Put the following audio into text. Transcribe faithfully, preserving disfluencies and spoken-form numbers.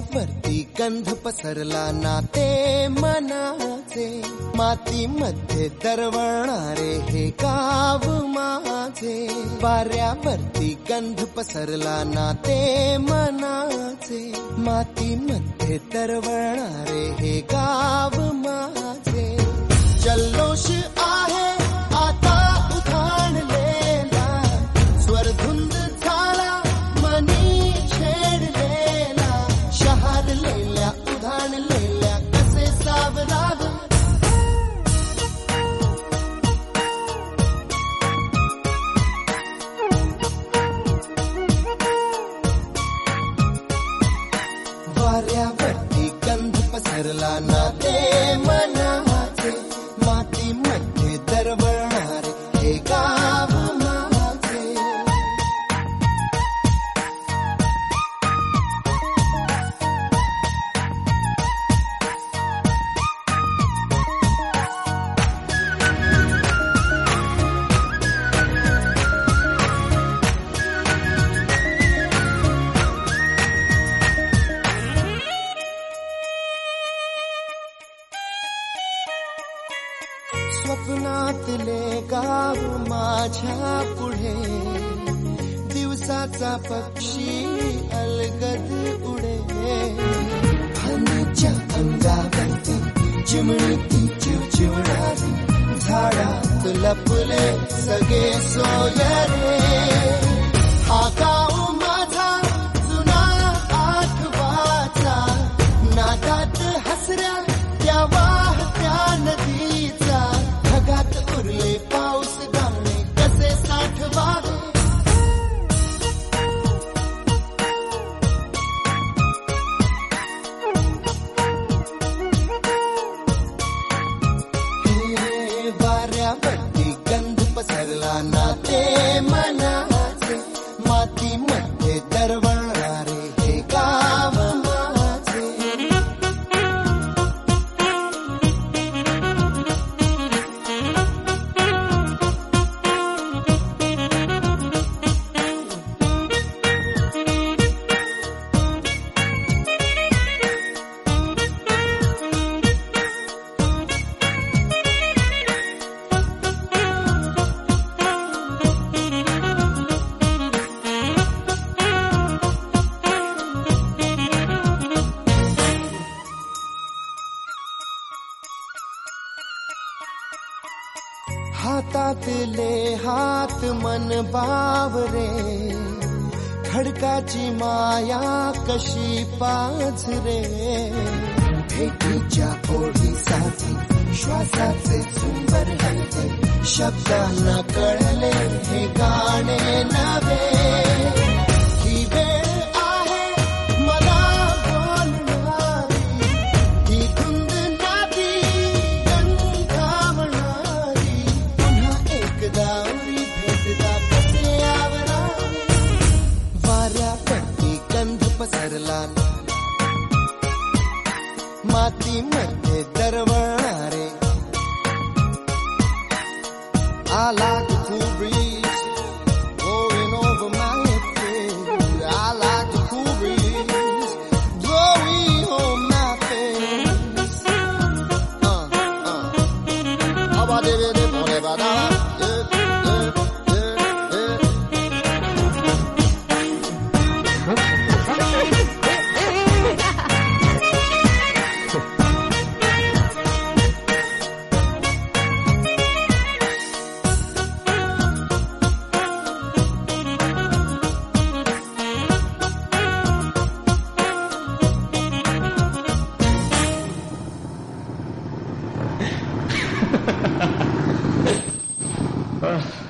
वाऱ्यावरती गंध पसरला नाते मनाचे, मातीमध्ये दरवळणारे हे गाव माझे. वाऱ्यावरती गंध पसरला नाते मनाचे, मातीमध्ये दरवळणारे हे गाव माझे. जल्लोष आहे आता उधाणलेला, स्वरधुंद झाला मनी छेडलेला. शहारलेल्या उधाणलेल्या कसे सावरावे, वाऱ्यावरती गंध पसरला नाते मनाचे, मातीमध्ये दरवळणारे हे गाव माझे. स्वप्नातले गाव माझ्या पुढे, दिवसाचा पक्षी अलगद उडे. फणीच्या अंगावरती चिमणीती चिवचिवणारी, झाडात लपले सगळे सोयरे. हा गाव माझा जुना आठवाचा, नादात हसऱ्या त्या वाहत्या नदीचा. ढगात उरले पाऊस दाणे कसे साठवावे, हे वाऱ्यावरती गंध पसरला नाते मनाचे, मातीमध्ये दरवळणारे हे गाव माझे. हातातले हात मन बावरे, खडकाची माया कशी पाझरे. भेटीच्या ओढीसाठी श्वासाचे झुंबर हलते, शब्दांना कळले हे गाणे नवे. ही वेळ आहे मला बोलणारी, ही धुंद नाती गंधावणारी. पुन्हा एकदा उरी भेटदा कसे आवरावे, वाऱ्यावरती गंध पसरला मातीमध्ये दरवळणारे. I like the cool breeze blowing over my head. I like the cool breeze blowing on my face. Uh, uh. How about it? Whatever that. Ugh.